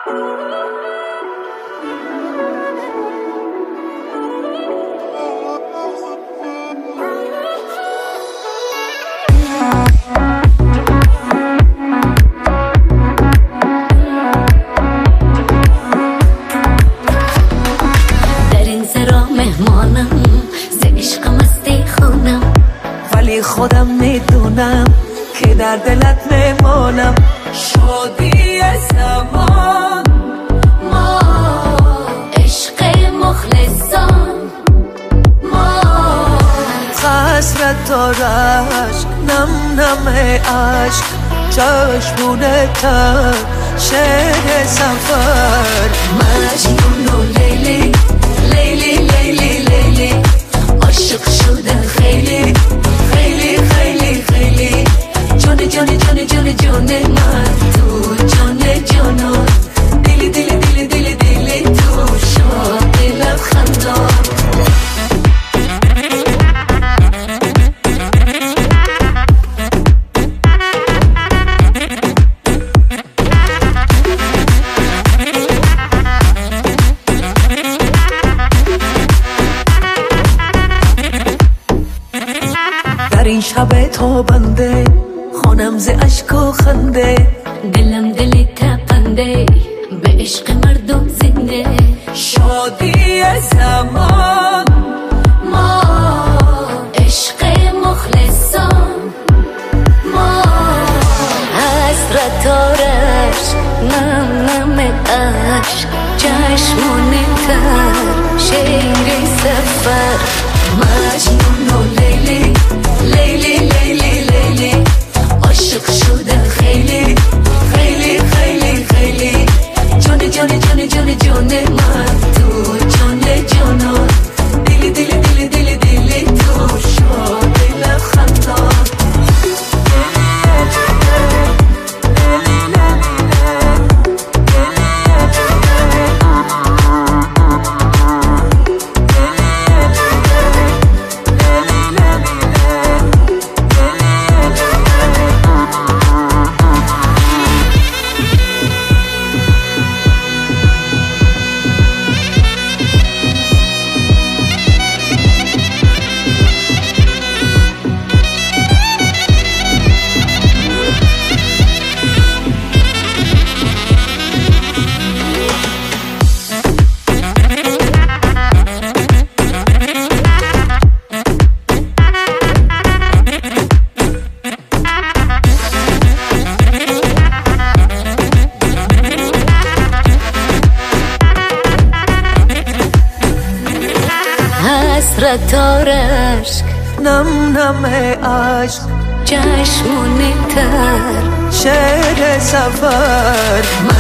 ولی خودم میدونم که در دلت میمانم. شادی زمان ما عشق مخلصان ما حسرت دارش نم نم عشق چشمون تر شعر سفر. مجنون و لیلی لیلی لیلی لیلی عاشق شدن خیلی خیلی خیلی خیلی جان جان جان جان جان من تو جان جانان دلی دلی دلی دلی دلی تو شاد لبخندان. در این شب تابنده خانم ز اشک و خنده، دلم دل تپنده به عشق مردم زنده. شادی زمان ما عشق مخلصان ما حسرت آرش نم نم عشق چشمون تر شعر سفر. مجنون و لیلی لیلی لیلی لیلی عاشق شدن خیلی خیلی خیلی خیلی جان جان جان جان جان من تو جان جانان دلی دلی دلی دلی دلی تو شاد لبخندان. حسرت آرشک نم نم عشق چشمون تر شعر سفر.